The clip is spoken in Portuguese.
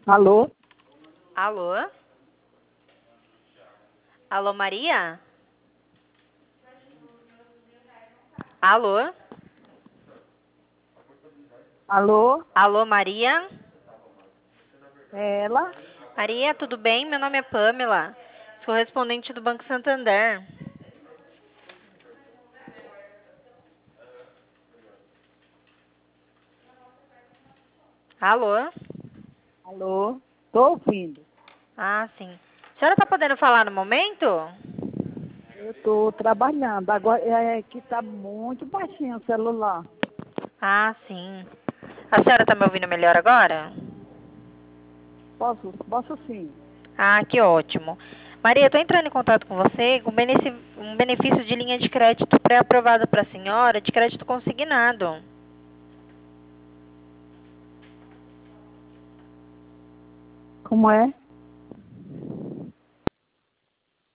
Alô? Alô? Alô, Maria? Alô? Alô? Alô, Maria? É ela? Maria, tudo bem? Meu nome é Pamela. Sou correspondente do Banco Santander. Alô? Alô? Tô ouvindo. Ah, sim. A senhora está podendo falar no momento? Eu tô trabalhando. Agora é que tá muito baixinho o celular. Ah, sim. A senhora está me ouvindo melhor agora? Posso sim. Ah, que ótimo. Maria, estou entrando em contato com você com um benefício de linha de crédito pré-aprovado para a senhora, de crédito consignado. Como é?